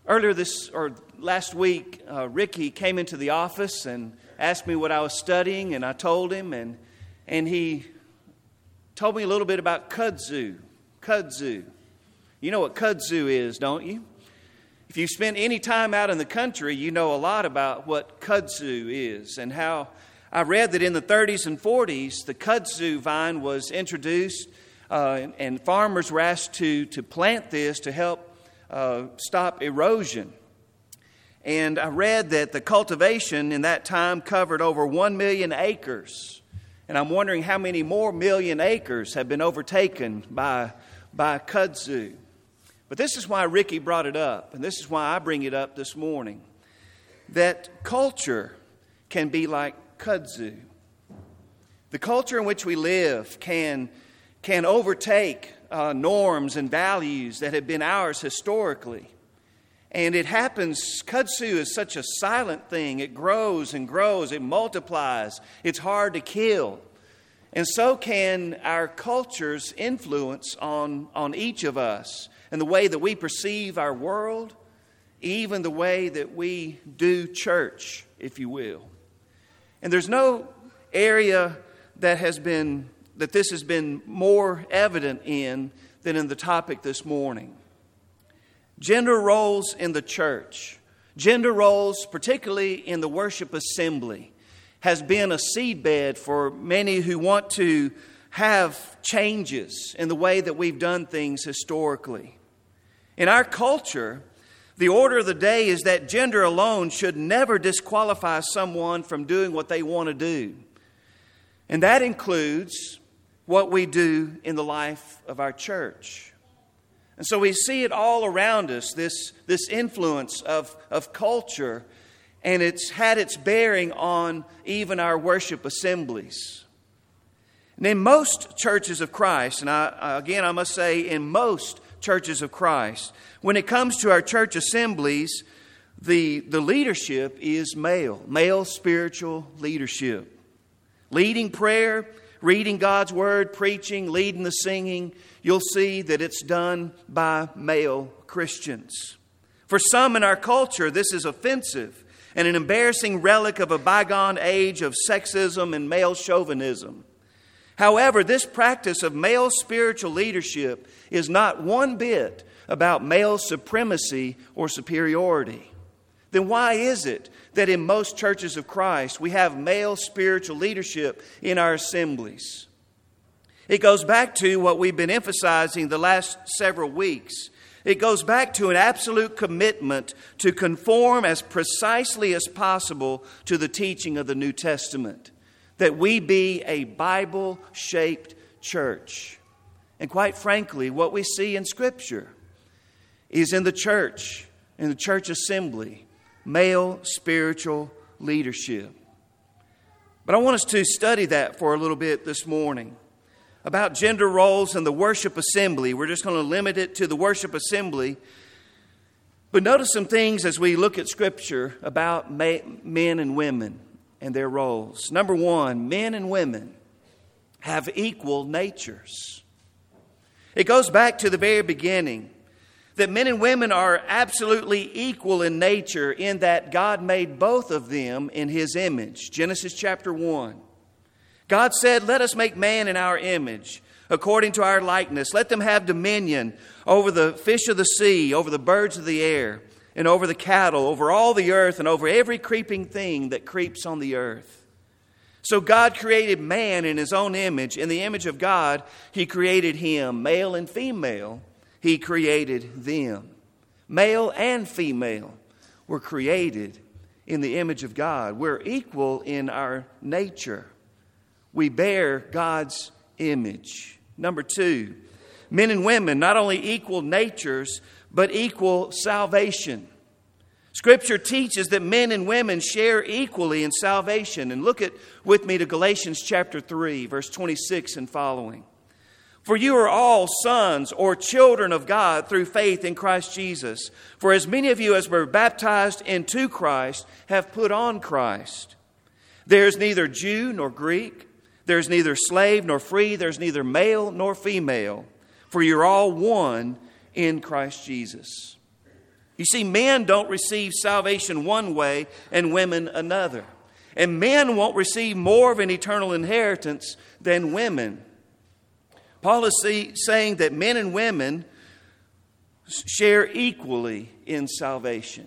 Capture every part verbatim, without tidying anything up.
Earlier this, or last week, uh, Ricky came into the office and asked me what I was studying, and I told him, and and he told me a little bit about kudzu. Kudzu. You know what kudzu is, don't you? If you spend any time out in the country, you know a lot about what kudzu is, and how I read that in the thirties and forties, the kudzu vine was introduced, uh, and, and farmers were asked to, to plant this to help uh, stop erosion. And I read that the cultivation in that time covered over one million acres. And I'm wondering how many more million acres have been overtaken by, by kudzu. But this is why Ricky brought it up, and this is why I bring it up this morning, that culture can be like kudzu. The culture in which we live can, can overtake uh, norms and values that have been ours historically. And it happens, kudzu is such a silent thing. It grows and grows, it multiplies, it's hard to kill. And so can our culture's influence on, on each of us, and the way that we perceive our world, even the way that we do church, if you will. And there's no area that has been that this has been more evident in than in the topic this morning. Gender roles in the church, gender roles, particularly in the worship assembly, has been a seedbed for many who want to have changes in the way that we've done things historically. In our culture, the order of the day is that gender alone should never disqualify someone from doing what they want to do. And that includes what we do in the life of our church. And so we see it all around us, this, this influence of, of culture, and it's had its bearing on even our worship assemblies. And in most churches of Christ, and I, again I must say in most churches of Christ, when it comes to our church assemblies, the, the leadership is male, male spiritual leadership. Leading prayer, reading God's Word, preaching, leading the singing, you'll see that it's done by male Christians. For some in our culture, this is offensive and an embarrassing relic of a bygone age of sexism and male chauvinism. However, this practice of male spiritual leadership is not one bit about male supremacy or superiority. Then why is it that in most churches of Christ we have male spiritual leadership in our assemblies? It goes back to what we've been emphasizing the last several weeks. It goes back to an absolute commitment to conform as precisely as possible to the teaching of the New Testament. That we be a Bible-shaped church. And quite frankly, what we see in Scripture is in the church, in the church assembly, male spiritual leadership. But I want us to study that for a little bit this morning. About gender roles in the worship assembly. We're just going to limit it to the worship assembly. But notice some things as we look at Scripture about men and women and their roles. Number one, men and women have equal natures. It goes back to the very beginning that men and women are absolutely equal in nature in that God made both of them in His image. Genesis chapter one. God said, "Let us make man in our image, according to our likeness. Let them have dominion over the fish of the sea, over the birds of the air, and over the cattle, over all the earth, and over every creeping thing that creeps on the earth." So God created man in His own image. In the image of God, He created him. Male and female, He created them. Male and female were created in the image of God. We're equal in our nature. We bear God's image. Number two, men and women, not only equal natures, but equal salvation. Scripture teaches that men and women share equally in salvation. And look at with me to Galatians chapter three, verse twenty-six and following. "For you are all sons or children of God through faith in Christ Jesus. For as many of you as were baptized into Christ have put on Christ. There is neither Jew nor Greek. There is neither slave nor free. There is neither male nor female. For you're all one in Christ Jesus." You see, men don't receive salvation one way and women another. And men won't receive more of an eternal inheritance than women. Paul is see, saying that men and women share equally in salvation.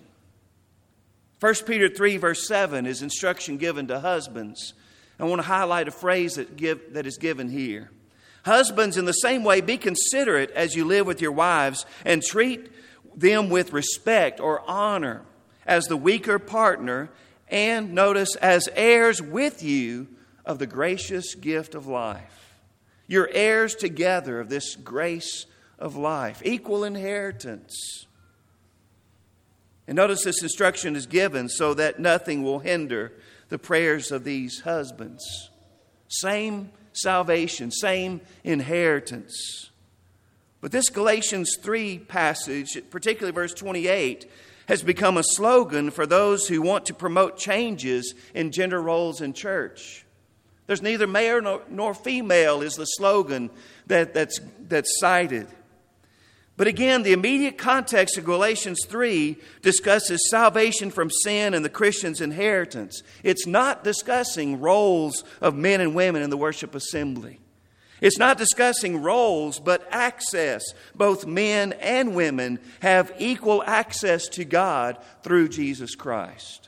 First Peter three verse seven is instruction given to husbands. I want to highlight a phrase that, give, that is given here. Husbands, in the same way, be considerate as you live with your wives and treat them with respect or honor as the weaker partner, and notice, as heirs with you of the gracious gift of life. You're heirs together of this grace of life, equal inheritance. And notice this instruction is given so that nothing will hinder the prayers of these husbands. Same salvation, same inheritance. But this Galatians three passage, particularly verse twenty-eight, has become a slogan for those who want to promote changes in gender roles in church. There's neither male nor, nor female is the slogan that, that's, that's cited. But again, the immediate context of Galatians three discusses salvation from sin and the Christian's inheritance. It's not discussing roles of men and women in the worship assembly. It's not discussing roles, but access. Both men and women have equal access to God through Jesus Christ.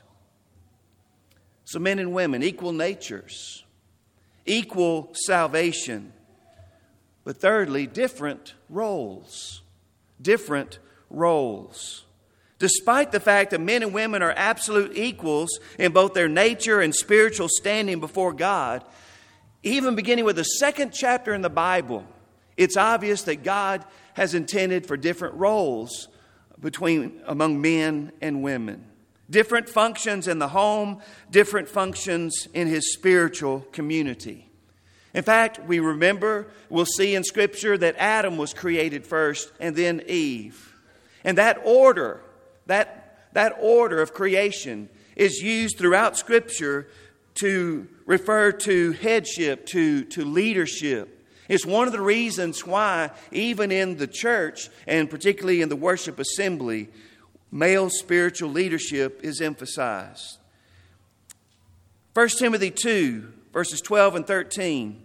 So men and women, equal natures, equal salvation. But thirdly, different roles. Different roles. Despite the fact that men and women are absolute equals in both their nature and spiritual standing before God, even beginning with the second chapter in the Bible, it's obvious that God has intended for different roles between among men and women. Different functions in the home, different functions in His spiritual community. In fact, we remember, we'll see in Scripture that Adam was created first and then Eve. And that order, that, that order of creation is used throughout Scripture to refer to headship, to, to leadership. It's one of the reasons why, even in the church, and particularly in the worship assembly, male spiritual leadership is emphasized. First Timothy two, verses twelve and thirteen.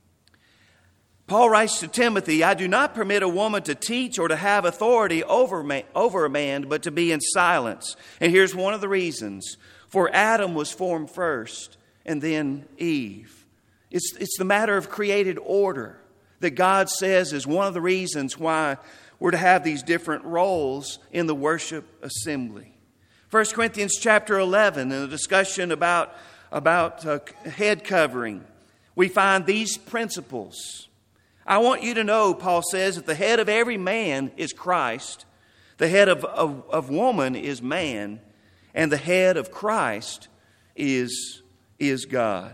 Paul writes to Timothy, I do not permit a woman to teach or to have authority over, man, over a man, but to be in silence. And here's one of the reasons. For Adam was formed first, and then Eve. It's, it's the matter of created order that God says is one of the reasons why we're to have these different roles in the worship assembly. First Corinthians chapter eleven, in a discussion about, about uh, head covering, we find these principles. I want you to know, Paul says, that the head of every man is Christ, the head of, of, of woman is man, and the head of Christ is, is God.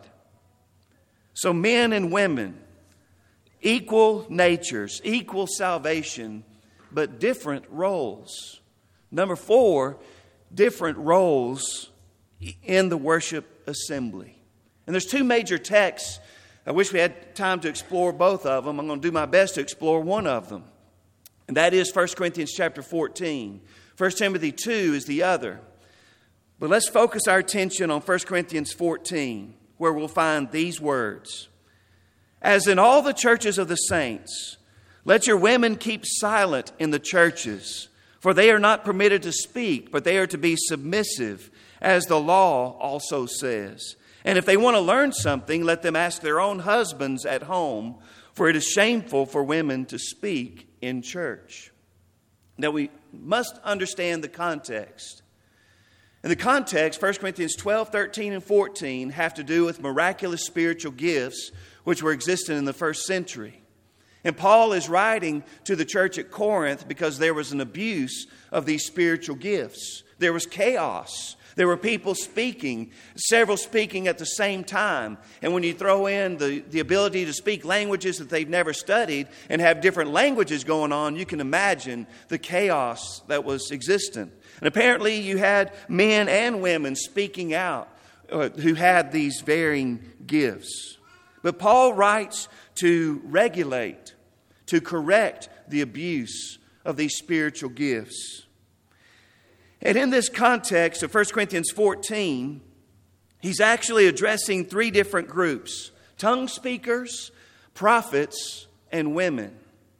So men and women, equal natures, equal salvation, but different roles. Number four, different roles in the worship assembly. And there's two major texts. I wish we had time to explore both of them. I'm going to do my best to explore one of them. And that is First Corinthians chapter fourteen. First Timothy two is the other. But let's focus our attention on First Corinthians fourteen, where we'll find these words. As in all the churches of the saints, let your women keep silent in the churches, for they are not permitted to speak, but they are to be submissive, as the law also says. And if they want to learn something, let them ask their own husbands at home, for it is shameful for women to speak in church. Now we must understand the context. In the context, First Corinthians twelve, thirteen, and fourteen have to do with miraculous spiritual gifts which were existent in the first century. And Paul is writing to the church at Corinth because there was an abuse of these spiritual gifts. There was chaos. There were people speaking, several speaking at the same time. And when you throw in the, the ability to speak languages that they've never studied and have different languages going on, you can imagine the chaos that was existent. And apparently you had men and women speaking out uh, who had these varying gifts. But Paul writes to regulate, to correct the abuse of these spiritual gifts. And in this context of First Corinthians fourteen, he's actually addressing three different groups: tongue speakers, prophets, and women.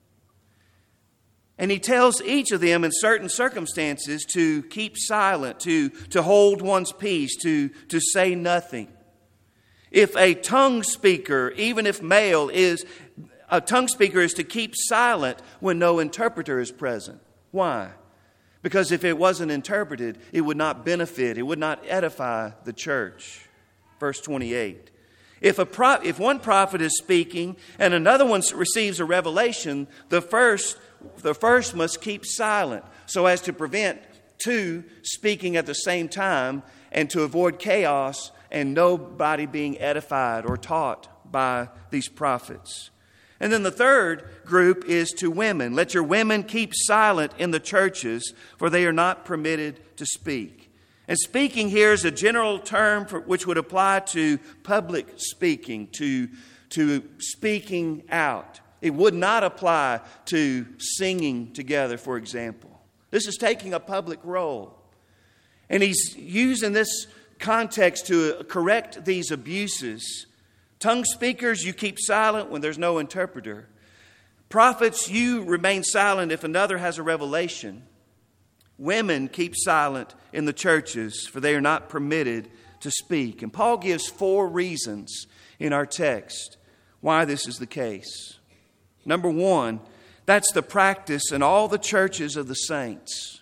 And he tells each of them in certain circumstances to keep silent, to, to hold one's peace, to, to say nothing. If a tongue speaker, even if male, is a tongue speaker is to keep silent when no interpreter is present. Why? Because if it wasn't interpreted, it would not benefit, it would not edify the church. Verse twenty-eight. If a pro- if one prophet is speaking and another one receives a revelation, the first the first must keep silent so as to prevent two speaking at the same time and to avoid chaos and nobody being edified or taught by these prophets. And then the third group is to women. Let your women keep silent in the churches, for they are not permitted to speak. And speaking here is a general term for, which would apply to public speaking, to, to speaking out. It would not apply to singing together, for example. This is taking a public role. And he's using this context to correct these abuses. Tongue speakers, you keep silent when there's no interpreter. Prophets, you remain silent if another has a revelation. Women, keep silent in the churches, for they are not permitted to speak. And Paul gives four reasons in our text why this is the case. Number one, that's the practice in all the churches of the saints.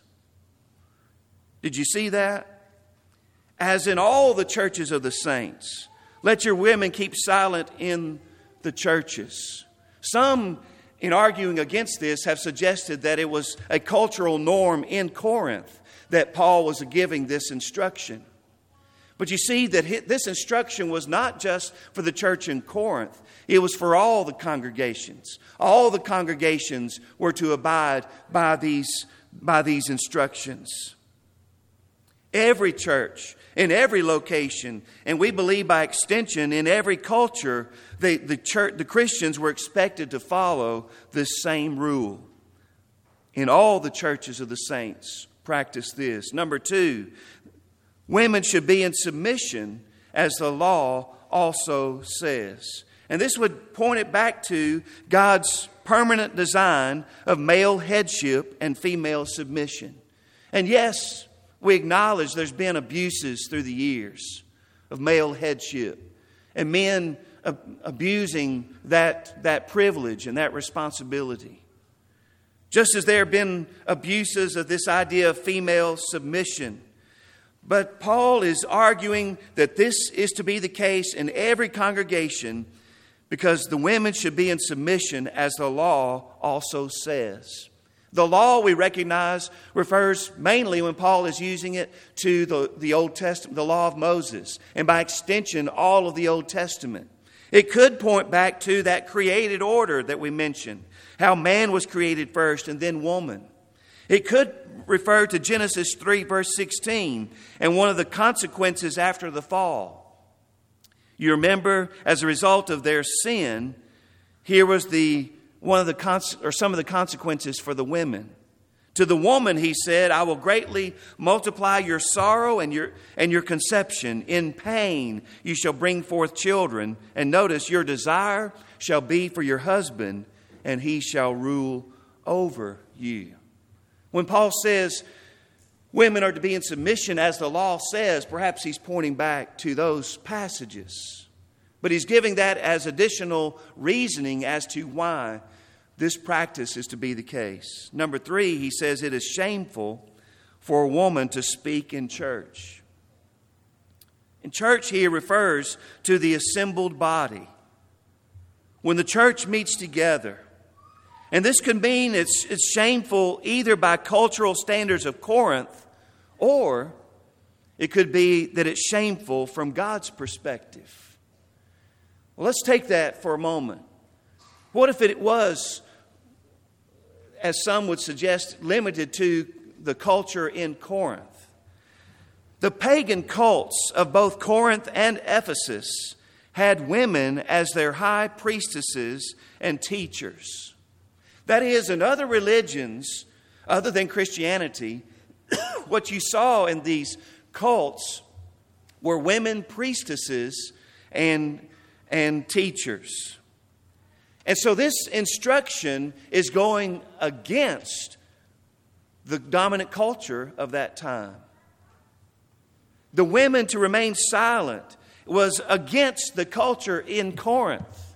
Did you see that? As in all the churches of the saints, let your women keep silent in the churches. Some, in arguing against this, have suggested that it was a cultural norm in Corinth that Paul was giving this instruction. But you see that this instruction was not just for the church in Corinth. It was for all the congregations. All the congregations were to abide by these, by these instructions. Every church, in every location, and we believe by extension in every culture, the, the, church, the Christians were expected to follow this same rule. In all the churches of the saints, practice this. Number two, women should be in submission as the law also says. And this would point it back to God's permanent design of male headship and female submission. And yes, we acknowledge there's been abuses through the years of male headship and men ab- abusing that, that privilege and that responsibility. Just as there have been abuses of this idea of female submission. But Paul is arguing that this is to be the case in every congregation because the women should be in submission as the law also says. The law, we recognize, refers mainly, when Paul is using it, to the, the Old Testament, the law of Moses, and by extension, all of the Old Testament. It could point back to that created order that we mentioned, how man was created first and then woman. It could refer to Genesis three, verse sixteen, and one of the consequences after the fall. You remember, as a result of their sin, here was the one of the cons- or some of the consequences for the women. To the woman, he said, I will greatly multiply your sorrow and your and your conception. In pain you shall bring forth children. And notice, your desire shall be for your husband, and he shall rule over you. When Paul says women are to be in submission as the law says, perhaps he's pointing back to those passages. But he's giving that as additional reasoning as to why this practice is to be the case. Number three, he says it is shameful for a woman to speak in church. In church, he refers to the assembled body. When the church meets together, and this could mean it's, it's shameful either by cultural standards of Corinth, or it could be that it's shameful from God's perspective. Well, let's take that for a moment. What if it was, as some would suggest, limited to the culture in Corinth? The pagan cults of both Corinth and Ephesus had women as their high priestesses and teachers. That is, in other religions, other than Christianity, what you saw in these cults were women priestesses and, and teachers. And so this instruction is going against the dominant culture of that time. The women to remain silent was against the culture in Corinth.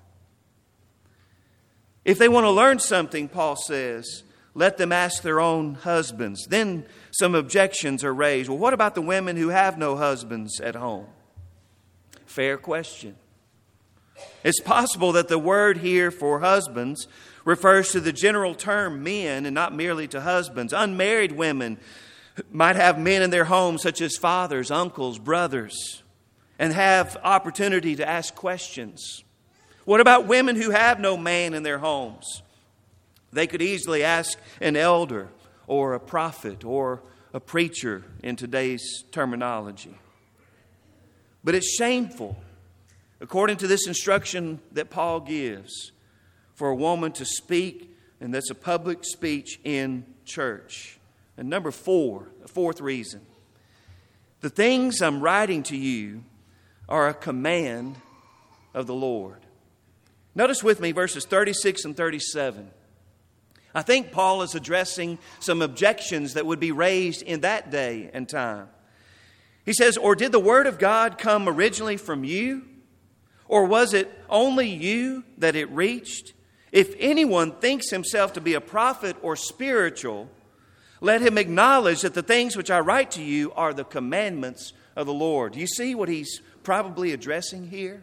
If they want to learn something, Paul says, let them ask their own husbands. Then some objections are raised. Well, what about the women who have no husbands at home? Fair question. It's possible that the word here for husbands refers to the general term men and not merely to husbands. Unmarried women might have men in their homes such as fathers, uncles, brothers, and have opportunity to ask questions. What about women who have no man in their homes? They could easily ask an elder or a prophet or a preacher in today's terminology. But it's shameful, according to this instruction that Paul gives, for a woman to speak, and that's a public speech in church. And number four, the fourth reason, the things I'm writing to you are a command of the Lord. Notice with me verses thirty-six and thirty-seven. I think Paul is addressing some objections that would be raised in that day and time. He says, or did the word of God come originally from you? Or was it only you that it reached? If anyone thinks himself to be a prophet or spiritual, let him acknowledge that the things which I write to you are the commandments of the Lord. Do you see what he's probably addressing here?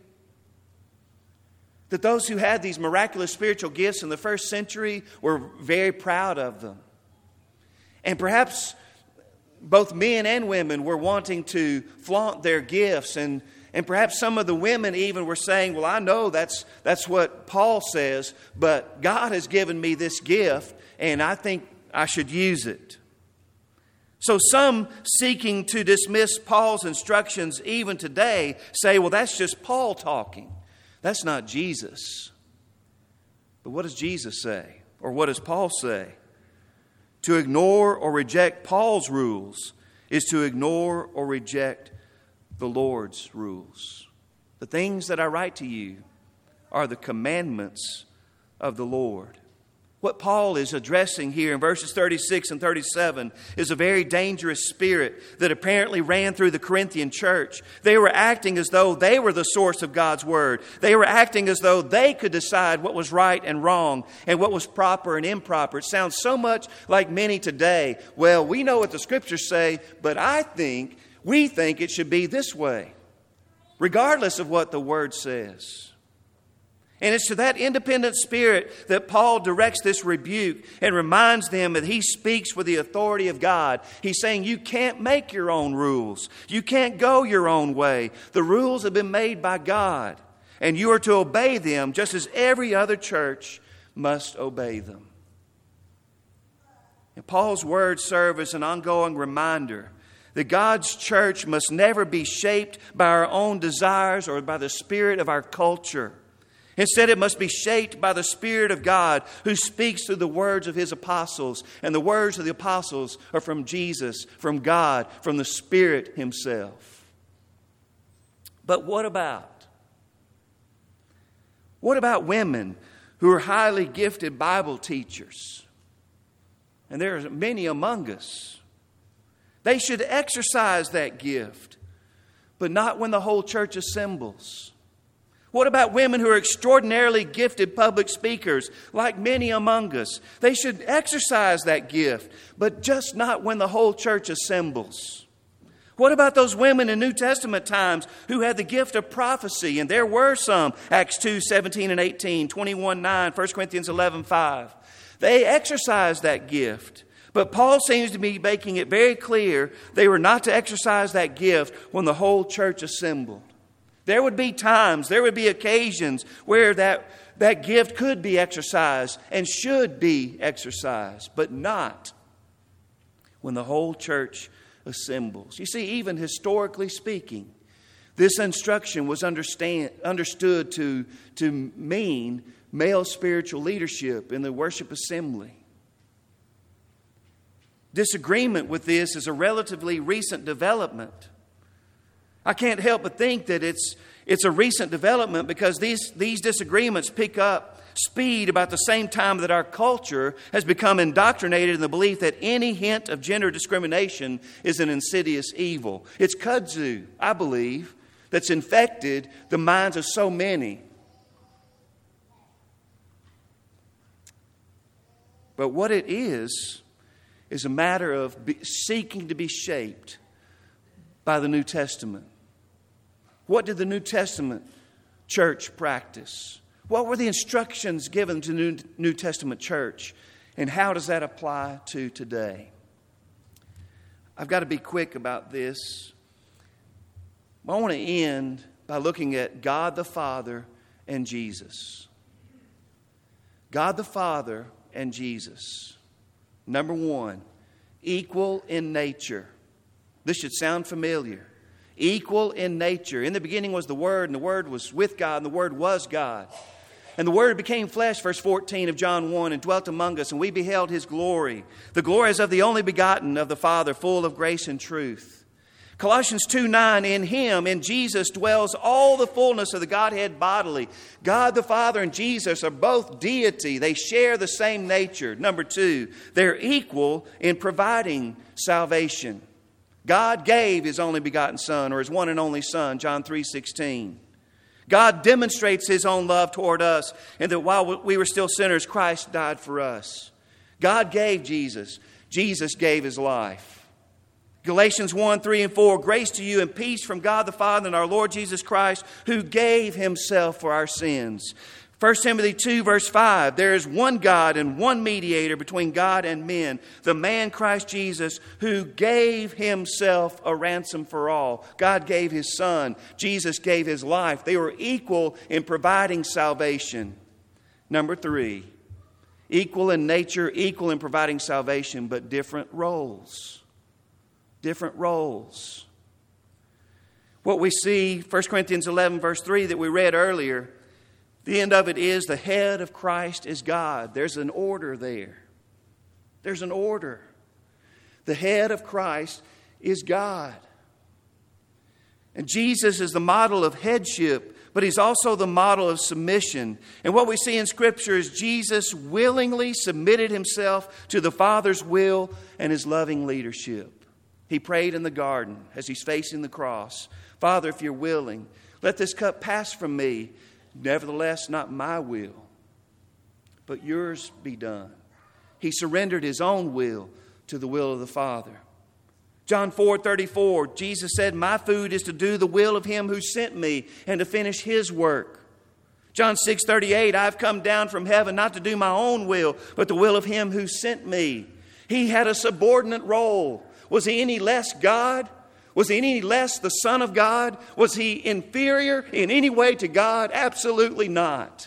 That those who had these miraculous spiritual gifts in the first century were very proud of them. And perhaps both men and women were wanting to flaunt their gifts. And, and perhaps some of the women even were saying, well, I know that's, that's what Paul says, but God has given me this gift and I think I should use it. So some seeking to dismiss Paul's instructions even today say, well, that's just Paul talking. That's not Jesus. But what does Jesus say? Or what does Paul say? To ignore or reject Paul's rules is to ignore or reject the Lord's rules. The things that I write to you are the commandments of the Lord. What Paul is addressing here in verses thirty-six and thirty-seven is a very dangerous spirit that apparently ran through the Corinthian church. They were acting as though they were the source of God's word. They were acting as though they could decide what was right and wrong and what was proper and improper. It sounds so much like many today. Well, we know what the scriptures say, but I think, we think it should be this way, regardless of what the word says. And it's to that independent spirit that Paul directs this rebuke and reminds them that he speaks with the authority of God. He's saying you can't make your own rules. You can't go your own way. The rules have been made by God, and you are to obey them just as every other church must obey them. And Paul's words serve as an ongoing reminder that God's church must never be shaped by our own desires or by the spirit of our culture. Instead, it must be shaped by the Spirit of God who speaks through the words of His apostles. And the words of the apostles are from Jesus, from God, from the Spirit Himself. But what about? What about women who are highly gifted Bible teachers? And there are many among us. They should exercise that gift, but not when the whole church assembles. What about women who are extraordinarily gifted public speakers, like many among us? They should exercise that gift, but just not when the whole church assembles. What about those women in New Testament times who had the gift of prophecy? And there were some, Acts two, seventeen and eighteen, twenty-one, nine, First Corinthians eleven, five. They exercised that gift. But Paul seems to be making it very clear they were not to exercise that gift when the whole church assembled. There would be times, there would be occasions where that, that gift could be exercised and should be exercised, but not when the whole church assembles. You see, even historically speaking, this instruction was understand, understood to, to mean male spiritual leadership in the worship assembly. disagreement with this is a relatively recent development. I can't help but think that it's it's a recent development because these, these disagreements pick up speed about the same time that our culture has become indoctrinated in the belief that any hint of gender discrimination is an insidious evil. It's kudzu, I believe, that's infected the minds of so many. But what it is, is a matter of be, seeking to be shaped by the New Testament. What did the New Testament church practice? What were the instructions given to the New, New Testament church? And how does that apply to today? I've got to be quick about this. I want to end by looking at God the Father and Jesus. God the Father and Jesus. Number one, equal in nature. This should sound familiar. Equal in nature. In the beginning was the Word, and the Word was with God, and the Word was God. And the Word became flesh, verse fourteen of John one, and dwelt among us, and we beheld His glory. The glory is of the only begotten of the Father, full of grace and truth. Colossians two nine, in Him, in Jesus, dwells all the fullness of the Godhead bodily. God the Father and Jesus are both deity. They share the same nature. Number two, they're equal in providing salvation. God gave His only begotten Son, or His one and only Son, John three sixteen. God demonstrates His own love toward us, and that while we were still sinners, Christ died for us. God gave Jesus. Jesus gave His life. Galatians one, three, and four, grace to you and peace from God the Father and our Lord Jesus Christ, who gave Himself for our sins. First Timothy two, verse five, there is one God and one mediator between God and men, the man Christ Jesus, who gave Himself a ransom for all. God gave His Son. Jesus gave His life. They were equal in providing salvation. Number three, equal in nature, equal in providing salvation, but different roles. Different roles. What we see, First Corinthians eleven, verse three, that we read earlier, the end of it is the head of Christ is God. There's an order there. There's an order. The head of Christ is God. And Jesus is the model of headship, but He's also the model of submission. And what we see in Scripture is Jesus willingly submitted Himself to the Father's will and His loving leadership. He prayed in the garden as He's facing the cross. Father, if You're willing, let this cup pass from me. Nevertheless, not my will, but Yours be done. He surrendered His own will to the will of the Father. John four thirty-four, Jesus said, my food is to do the will of Him who sent me and to finish His work. John six thirty-eight, I've come down from heaven not to do my own will, but the will of Him who sent me. He had a subordinate role. Was He any less God? Was He any less the Son of God? Was He inferior in any way to God? Absolutely not.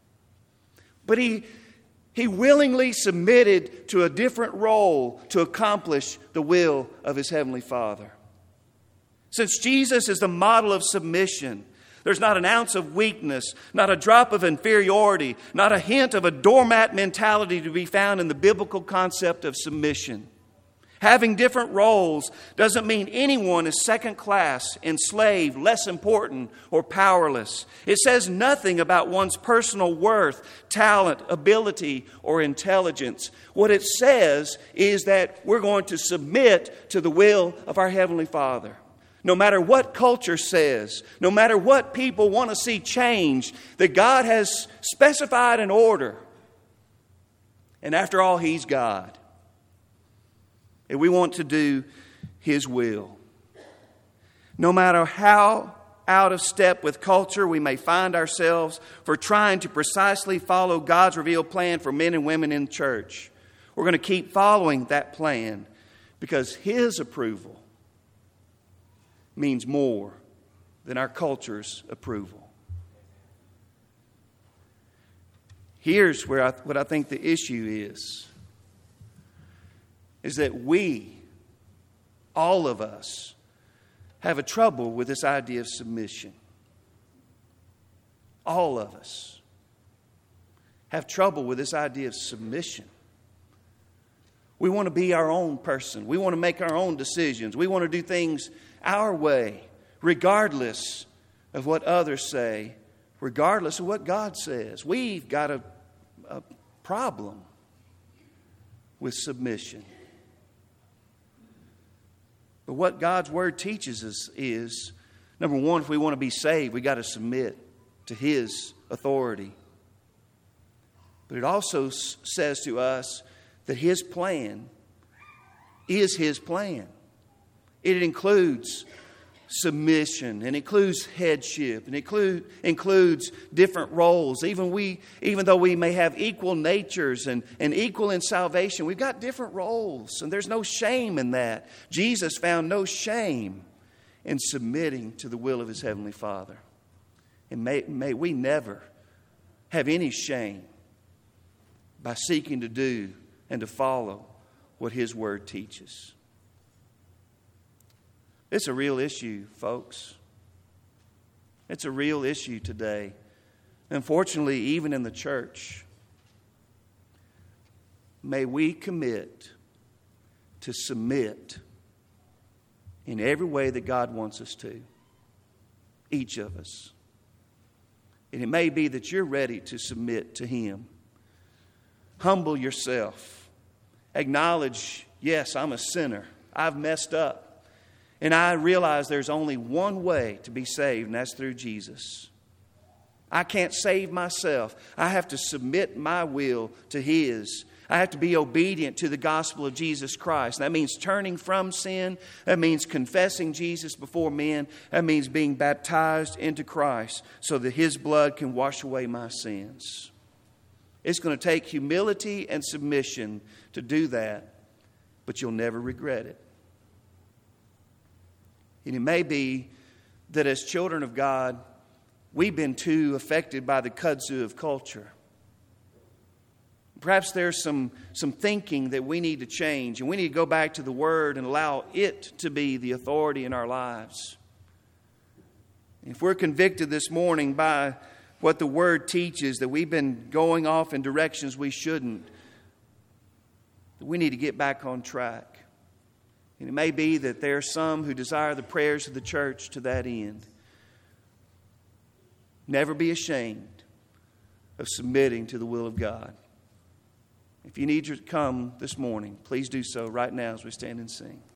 But he, he willingly submitted to a different role to accomplish the will of His Heavenly Father. Since Jesus is the model of submission, there's not an ounce of weakness, not a drop of inferiority, not a hint of a doormat mentality to be found in the biblical concept of submission. Having different roles doesn't mean anyone is second class, enslaved, less important, or powerless. It says nothing about one's personal worth, talent, ability, or intelligence. What it says is that we're going to submit to the will of our Heavenly Father. No matter what culture says, no matter what people want to see changed, that God has specified an order. And after all, He's God. And we want to do His will. No matter how out of step with culture we may find ourselves for trying to precisely follow God's revealed plan for men and women in church, we're going to keep following that plan because His approval means more than our culture's approval. Here's where I, what I think the issue is. Is that we, all of us, have a trouble with this idea of submission. All of us have trouble with this idea of submission. We want to be our own person. We want to make our own decisions. We want to do things our way, regardless of what others say, regardless of what God says. We've got a, a problem with submission. But what God's Word teaches us is, number one, if we want to be saved, we've got to submit to His authority. But it also s- says to us that His plan is His plan. It includes submission, and includes headship, and include, includes different roles. Even we, even though we may have equal natures and, and equal in salvation, we've got different roles, and there's no shame in that. Jesus found no shame in submitting to the will of His Heavenly Father. And may, may we never have any shame by seeking to do and to follow what His Word teaches. It's a real issue, folks. It's a real issue today. Unfortunately, even in the church, may we commit to submit in every way that God wants us to. Each of us. And it may be that you're ready to submit to Him. Humble yourself. Acknowledge, yes, I'm a sinner. I've messed up. And I realize there's only one way to be saved, and that's through Jesus. I can't save myself. I have to submit my will to His. I have to be obedient to the gospel of Jesus Christ. That means turning from sin. That means confessing Jesus before men. That means being baptized into Christ so that His blood can wash away my sins. It's going to take humility and submission to do that, but you'll never regret it. And it may be that as children of God, we've been too affected by the kudzu of culture. Perhaps there's some, some thinking that we need to change, and we need to go back to the Word and allow it to be the authority in our lives. If we're convicted this morning by what the Word teaches, that we've been going off in directions we shouldn't, we need to get back on track. And it may be that there are some who desire the prayers of the church to that end. Never be ashamed of submitting to the will of God. If you need to come this morning, please do so right now as we stand and sing.